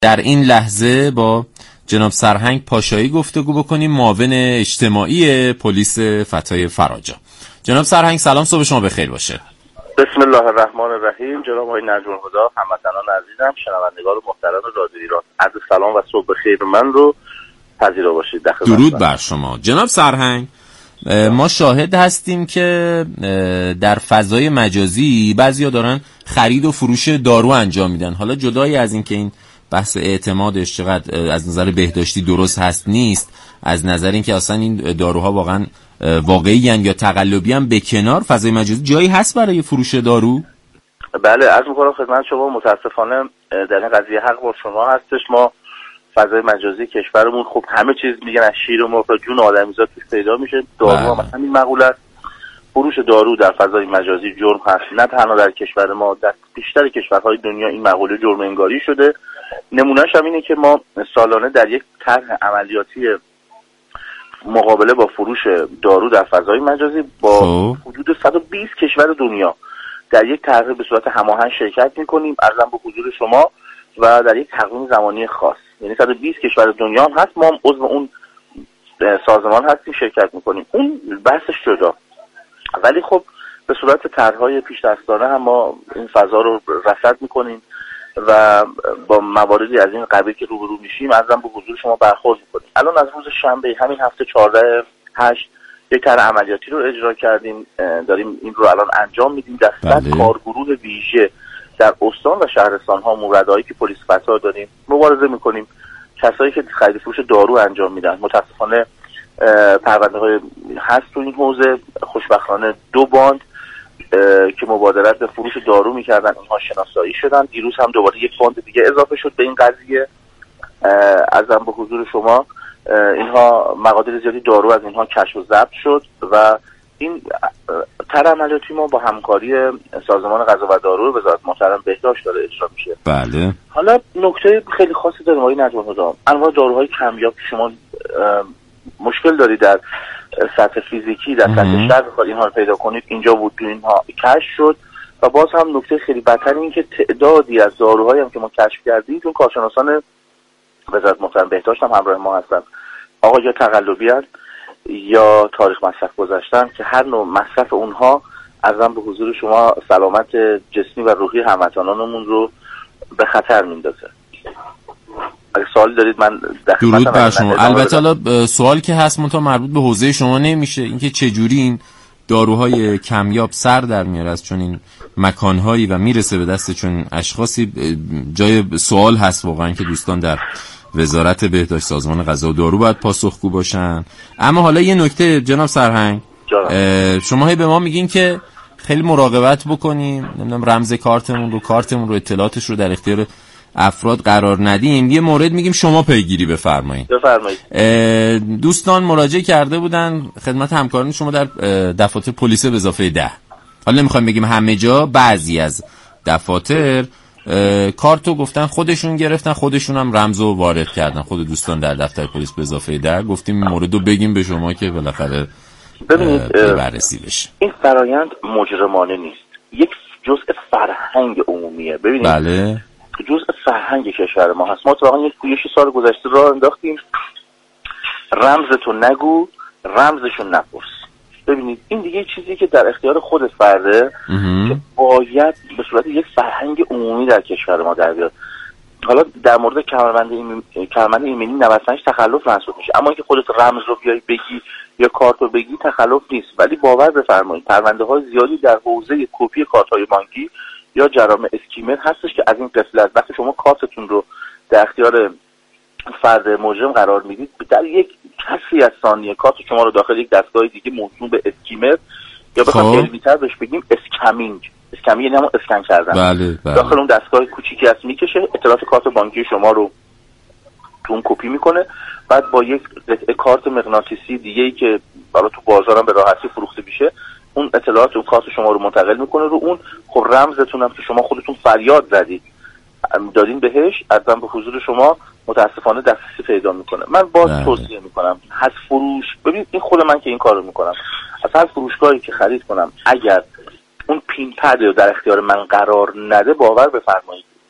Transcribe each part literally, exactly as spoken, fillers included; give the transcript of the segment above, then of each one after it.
در این لحظه با جناب سرهنگ پاشایی گفتگو بکنیم، معاون اجتماعی پلیس فتای فراجا. جناب سرهنگ سلام، صبح شما بخیر باشه. بسم الله الرحمن الرحیم. جناب آقای نجم الهدی، هموطنان عزیزم، شنوندگان محترم رادیو ایران، عرض سلام و صبح بخیر من رو پذیرا باشید. درود بر شما. جناب سرهنگ، ما شاهد هستیم که در فضای مجازی بعضیا دارن خرید و فروش دارو انجام میدن. حالا جدای از این که این بحث اعتمادش چقدر از نظر بهداشتی درست هست نیست، از نظر این که اصلا این داروها واقعا واقعی ان یا تقلبی هم به کنار، فضای مجازی جایی هست برای فروش دارو؟ بله، عرض می‌کنم خدمت شما، متاسفانه در این قضیه حق با شما هستش. ما فضای مجازی کشورمون خب همه چیز میگن از شیر و مرغ تا جون آدمیزاد توش پیدا میشه. دارو هم مثلا این مقوله، فروش دارو در فضای مجازی جرم هست. نه تنها در کشور ما، در بیشتر کشورهای دنیا این مقوله جرم انگاری شده. نمونهش هم اینه که ما سالانه در یک طرح عملیاتی مقابله با فروش دارو در فضای مجازی با حدود صد و بیست کشور دنیا در یک طرح به صورت هماهنگ شرکت میکنیم، عرضم به حضور شما، و در یک تقویم زمانی خاص. یعنی صد و بیست کشور دنیا هم هست، ما هم عضو اون سازمان هستیم، شرکت میکنیم. اون بحثش جدا، ولی خب به صورت طرح‌های پیش دستانه هم ما این فضا رو رصد میکنیم و با مواردی از این قبیل که روبرو میشیم عرضم به حضور شما برخورد میکنیم. الان از روز شنبه همین هفته چهارده هشت یک طرح عملیاتی رو اجرا کردیم، داریم این رو الان انجام میدیم. در صد کارگروه ویژه در استان و شهرستان ها، موردهایی که پلیس فتا داریم، مبارزه میکنیم. کسایی که خرید فروش دارو انجام میدن، متاسفانه پرونده های هست تو این حوزه. خوشبختانه دو باند که مبادرت به فروش دارو میکردن، اینها شناسایی شدن. دیروز هم دوباره یک باند دیگه اضافه شد به این قضیه. ازم به حضور شما، اینها مقادیر زیادی دارو از اینها کشف و ضبط شد و این طرح عملیاتی ما با همکاری سازمان غذا و دارو وزارت محترم بهداشت داره اجرا میشه. بله. حالا نکته خیلی خاصی داریم آقای نجم الهدی، انواع داروهای کمیاب که شما مشکل دارید در سطح فیزیکی، در سطح شهر بخواید اینها رو پیدا کنید، اینجا بود، تو اینها کشف شد. و باز هم نکته خیلی بدتر این که تعدادی از داروهایی هم که ما کشف کردیم، چون کارشناسان وزارت محترم بهداشت هم همراه ما هستن، آقا یا تقلبی هست یا تاریخ مصرف گذاشتن، که هر نوع مصرف اونها ازم به حضور شما سلامت جسمی و روحی هموطنانمون رو به خطر میندازه. اگه سوالی دارید من درود بر شما. البته حالا سوال که هست منتها مربوط به حوزه شما نمیشه، اینکه چجوری این داروهای کمیاب سر در میاره از چون این مکانهایی و میرسه به دست چون اشخاصی، جای سوال هست واقعا که دوستان در وزارت بهداشت، سازمان غذا و دارو باید پاسخگو باشن. اما حالا یه نکته جناب سرهنگ، شما هی به ما میگین که خیلی مراقبت بکنیم، نمیدونم رمز کارتمون رو کارتمون رو اطلاعاتش رو در اختیار افراد قرار ندیم. یه مورد میگیم شما پیگیری بفرمایید. بفرمایید. دوستان مراجعه کرده بودن خدمت همکاران شما در دفاتر پلیس به اضافه ده. حالا نمیخوایم بگیم همه جا، بعضی از دفاتر کارتو گفتن خودشون گرفتن، خودشون هم رمزو وارد کردن. خود دوستان در دفتر پلیس به اضافه ده گفتیم این موردو بگیم به شما که بالاخره ببینید بررسی بشه. این فرایند مجرمانه نیست، یک جزء فرهنگ عمومیه. ببینید بله، جزء فرهنگ کشور ما هست. ما اتفاقا یک پویشی سال گذشته راه انداختیم، رمزتو نگو رمزشو نپرس. ببینید این دیگه چیزی که در اختیار خود فرده که باید به صورت یک فرهنگ عمومی در کشور ما در بیاد. حالا در مورد کمربند ایمنی کمربند ایمنی نود و پنج تخلف محسوب میشه، اما اینکه خودت رمز رو بیای بگی یا کارت رو بگی تخلف نیست. ولی باور بفرمایید پرونده های زیادی در حوزه کپی کارت های بانکی یا جرائم اسکیمر هستش که از این قفلت، وقتی شما کارتتون رو در اختیار فرد مجرم قرار میدید، در یک کسی از ثانیه کارت شما رو داخل یک دستگاه دیگه موسوم به اسکیمر یا بخوام علمی‌تر بهش بگیم اسکمینگ، اسکمینگ یعنی همون اسکن کردن، بله، بله. داخل اون دستگاه کوچیکی هست میکشه، اطلاعات کارت بانکی شما رو تو اون کپی میکنه، بعد با یک قطعه کارت مغناطیسی دیگه‌ای که حالا تو بازارم به راحتی فروخته میشه، اون اطلاعات اون کارت شما رو منتقل میکنه رو اون. خب رمزتون هم که شما خودتون فریاد زدید دادین بهش، ازم به حضور شما متاسفانه دسترسی پیدا میکنه. من باز توصیه میکنم از فروش، ببین این خود من که این کارو میکنم، از هر فروشگاهی که خرید کنم اگر اون پین پد رو در اختیار من قرار نده، باور بفرمایید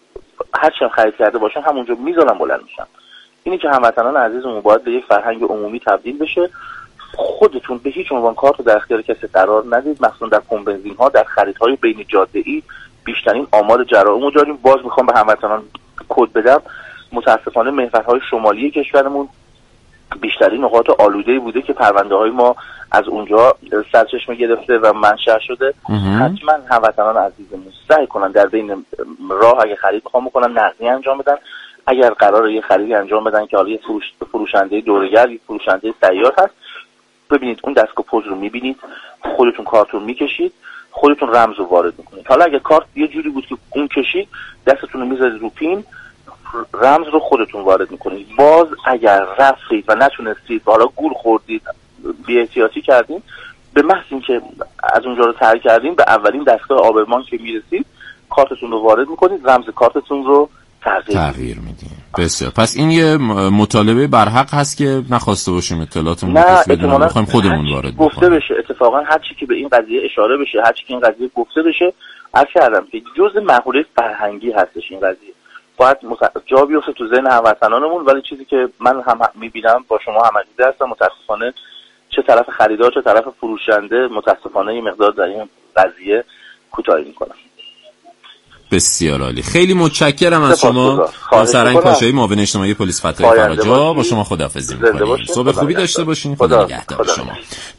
هر چی خرید کرده باشن همونجا میذارن بلند میشن. اینی که هموطنان عزیزمون باید به یک فرهنگ عمومی تبدیل بشه. خودتون به هیچ عنوان کارت رو در اختیار کسی قرار ندید، مثلا در پمپ بنزین ها، در خریدهای بین جاده‌ای بیشترین آمار جرائم رو داریم. باز میخوام به هموطنان کد بدم، متاسفانه محورهای شمالی کشورمون بیشترین نقاط آلوده‌ای بوده که پرونده های ما از اونجا سرچشمه گرفته و منشأ شده. حتما هموطنان عزیزمون سعی کنن در بین راه اگه خرید بخوام بکنن نقدی انجام بدن. اگر قراره یه خریدی انجام بدن که حالا یه فروش فروشنده دوره‌گر، یه فروشنده سیار هست، ببینید اون دستگاه پوز رو میبینید، خودتون کارتون میکشید، خودتون رمز رو وارد میکنید. حالا اگه کارت یه جوری بود که اون کشید، دستتون رو میذارید رو پین، رمز رو خودتون وارد میکنید. باز اگر رفتید و نتونستید، حالا گول خوردید، بی احتیاطی کردین، به محض اینکه از اونجا رو ترک کردین، به اولین دستگاه آبرمان که میرسید کارتتون رو وارد میکنید، رمز کارتتون رو تغییر, تغییر میدین. بسیار. پس این یه مطالبه برحق هست که نخواسته باشیم اطلاعاتمون رو کسی بدونه، بخوایم خودمون وارد بکنیم. گفته بشه اتفاقا هر چی که به این قضیه اشاره بشه، هر چی که این قضیه گفته بشه، عرض کردم که جزء محوله فرهنگی هستش این قضیه. باید جا بیفته تو ذهن هموطنانمون. ولی چیزی که من هم میبینم، با شما هم عقیده هستم، متاسفانه چه طرف خریدار چه طرف فروشنده متاسفانه یه مقدار در این قضیه کوتاهی میکنن. بسیار عالی. خیلی متشکرم از شما. سرنگ پاشایی، معاون اجتماعی پلیس فتح فرجا. با شما خداحافظی می‌کنیم. صبح خوبی داشته باشین. خدا نگهدار شما.